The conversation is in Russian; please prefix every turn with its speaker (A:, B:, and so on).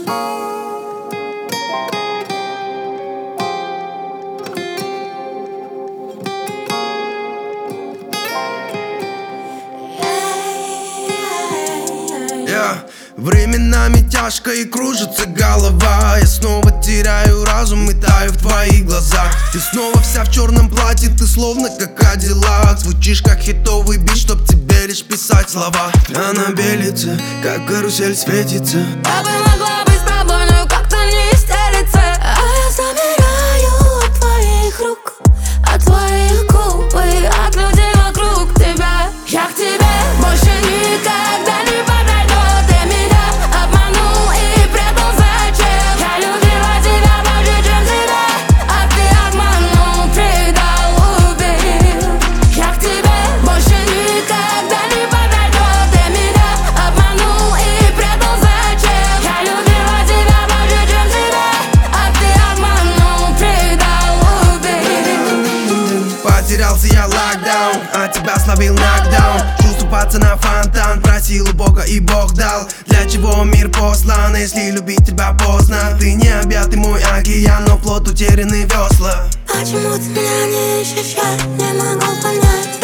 A: Временами тяжко и кружится голова. Я снова теряю разум и таю в твоих глазах. Ты снова вся в черном платье, ты словно как Кадиллак. Звучишь как хитовый бит, чтоб тебе лишь писать слова. Она белится, как карусель светится.
B: Я бы могла быть с тобой, но как-то не стелится. А я замираю от твоих рук, от твоих губ и от людей вокруг тебя. Я к тебе больше никогда не подойду. Ты меня обманул и предал зачем? Я любила тебя больше, чем себя, а ты обманул, предал, убил. Я к тебе больше никогда не подойду. Ты меня обманул и предал зачем? Я любила тебя больше, чем себя, а ты обманул, предал, убил.
A: Потерялся я локдаун, а тебя словил нокдаун. Чувствую пацана фонтан, просил у Бога и Бог дал. Для чего мир послан, если любить тебя поздно? Ты не объятый мой океан, но плот утеряны весла.
B: Почему ты меня не ищешь, я не могу понять.